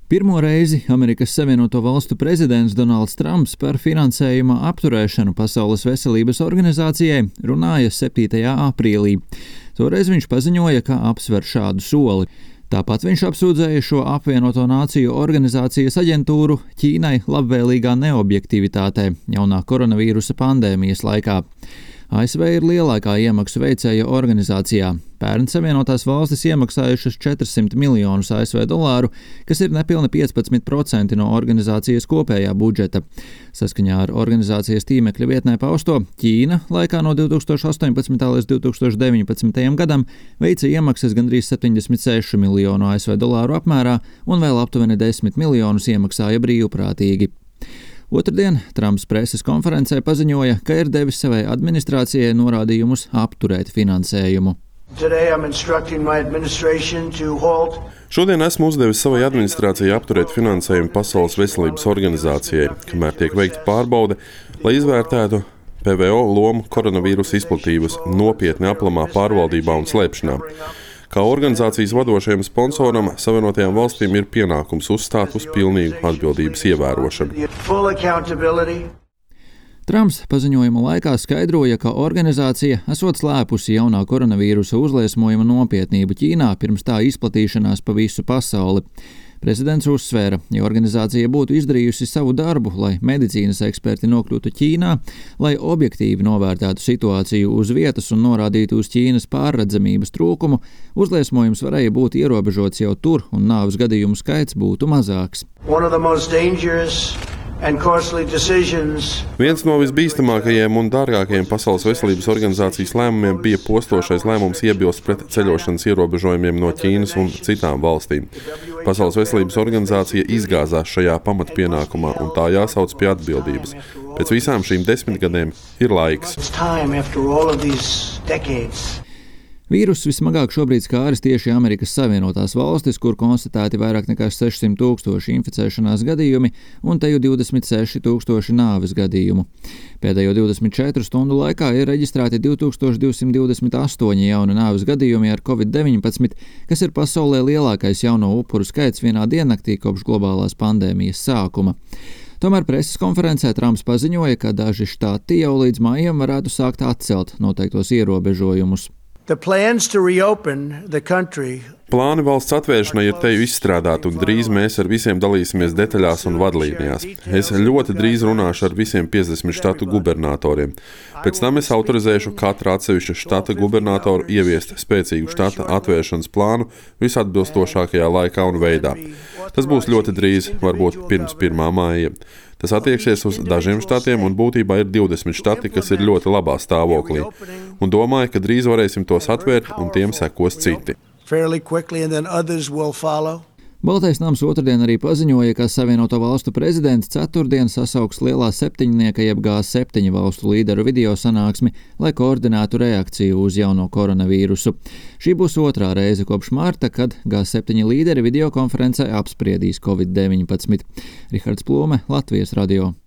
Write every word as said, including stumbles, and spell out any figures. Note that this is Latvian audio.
Pirmo reizi Amerikas Savienoto Valstu prezidents Donalds Trumps par finansējuma apturēšanu Pasaules veselības organizācijai runāja septītajā aprīlī. Toreiz viņš paziņoja, ka apsver šādu soli. Tāpat viņš apsūdzēja šo apvienoto nāciju organizācijas aģentūru Ķīnai labvēlīgā neobjektivitātē jaunā koronavīrusa pandēmijas laikā. A S V ir lielākā iemaksu veicēja organizācijā. Pērn Savienotās valstis iemaksājušas četrsimt miljonus A S V dolāru, kas ir nepilni piecpadsmit procenti no organizācijas kopējā budžeta. Saskaņā ar organizācijas tīmekļa vietnē pausto, Ķīna laikā no divtūkstoš astoņpadsmitā līdz divtūkstoš deviņpadsmitajam gadam veica iemaksas gandrīz septiņdesmit sešu miljonu A S V dolāru apmērā un vēl aptuveni desmit miljonus iemaksāja brīvprātīgi. Otrdien Trumps preses konferencē paziņoja, ka ir devis savai administrācijai norādījumus apturēt finansējumu. Šodien esmu uzdevis savai administrācijai apturēt finansējumu Pasaules veselības organizācijai, kamēr tiek veikta pārbaude, lai izvērtētu P V O lomu koronavīrusa izplatības nopietni aplamā pārvaldībā un slēpšanā. Kā organizācijas vadošajam sponsoram, Savienotajām valstīm ir pienākums uzstāt uz pilnīgu atbildības ievērošanu. Trumps paziņojuma laikā skaidroja, ka organizācija esot slēpusi jaunā koronavīrusa uzliesmojuma nopietnību Ķīnā pirms tā izplatīšanās pa visu pasauli. Prezidents uzsvēra, ja organizācija būtu izdarījusi savu darbu, lai medicīnas eksperti nokļūtu Ķīnā, lai objektīvi novērtētu situāciju uz vietas un norādītu uz Ķīnas pārredzamības trūkumu, uzliesmojums varēja būt ierobežots jau tur un nāves gadījumu skaits būtu mazāks. Viens no visbīstamākajiem un dārgākajiem Pasaules veselības organizācijas lēmumiem bija postošais lēmums iebilst pret ceļošanas ierobežojumiem no Ķīnas un citām valstīm. Pasaules veselības organizācija izgāzās šajā pamatpienākumā un tā jāsauc pie atbildības. Pēc visām šīm desmitgadēm ir laiks. Vīruss vismagāk šobrīd skāris tieši Amerikas Savienotās valstis, kur konstatēti vairāk nekā sešsimt tūkstoši inficēšanās gadījumi un te jau divdesmit seši tūkstoši nāves gadījumu. Pēdējo divdesmit četru stundu laikā ir reģistrēti divtūkstoš divsimt divdesmit astoņi jauni nāves gadījumi ar covid deviņpadsmit, kas ir pasaulē lielākais jauno upuru skaits vienā diennaktī kopš globālās pandēmijas sākuma. Tomēr preses konferencē Trumps paziņoja, ka daži štati jau līdz mājām varētu sākt atcelt noteiktos ierobežojumus. Plāni valsts atvēršanai ir te jau izstrādāti, un drīz mēs ar visiem dalīsimies detaļās un vadlīnijās. Es ļoti drīz runāšu ar visiem piecdesmit štatu gubernatoriem. Pēc tam es autorizēšu katru atsevišķa štata gubernatoru ieviest spēcīgu štata atvēršanas plānu visatbilstošākajā laikā un veidā. Tas būs ļoti drīz, varbūt pirms pirmā māja. Tas attieksies uz dažiem štatiem, un būtībā ir divdesmit štati, kas ir ļoti labā stāvoklī. Un domāju, ka drīz varēsim tos atvērt, un tiem sekos citi. Baltais nams otrdien arī paziņoja, ka Savienoto valstu prezidents ceturtdien sasauks lielā septiņnieka jeb G septiņi valstu līderu video sanāksmi, lai koordinētu reakciju uz jauno koronavīrusu. Šī būs otrā reize kopš marta, kad G septiņi līderi videokonferencē apspriedīs covid deviņpadsmit. Rihards Plome, Latvijas radio.